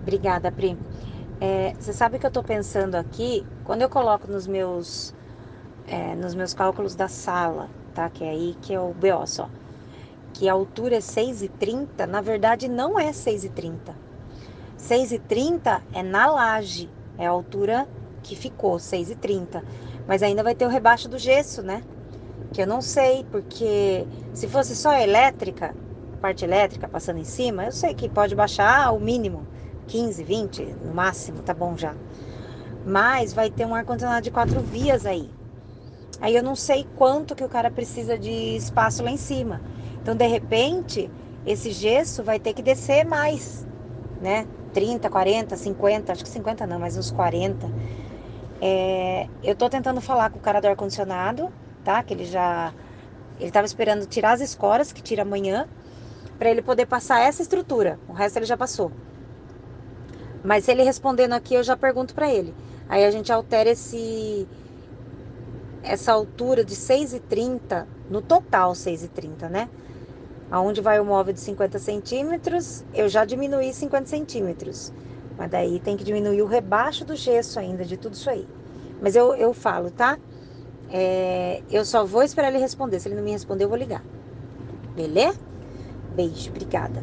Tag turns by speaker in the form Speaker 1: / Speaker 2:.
Speaker 1: Obrigada, Pri. Você sabe que eu tô pensando aqui, quando eu coloco nos meus cálculos da sala, tá? Que é aí que é o BO só. Que a altura é 6,30, na verdade não é 6,30. 6,30 é na laje, é a altura que ficou, 6,30. Mas ainda vai ter o rebaixo do gesso, né? Que eu não sei, porque se fosse só elétrica, parte elétrica passando em cima, eu sei que pode baixar o mínimo, 15, 20, no máximo, tá bom já. Mas vai ter um ar-condicionado de 4 vias aí. Aí eu não sei quanto que o cara precisa de espaço lá em cima. Então, de repente, esse gesso vai ter que descer mais, né? 30, 40, 50, acho que 50 não, mas uns 40. Eu tô tentando falar com o cara do ar-condicionado, tá? Que ele tava esperando tirar as escoras, que tira amanhã, para ele poder passar essa estrutura. O resto ele já passou. Mas se ele respondendo aqui, eu já pergunto para ele. Aí a gente altera essa altura de 6,30, no total 6,30, né? Aonde vai o móvel de 50 centímetros, eu já diminuí 50 centímetros. Mas daí tem que diminuir o rebaixo do gesso ainda, de tudo isso aí. Mas eu falo, tá? Eu só vou esperar ele responder. Se ele não me responder, eu vou ligar. Beleza? Beijo, obrigada.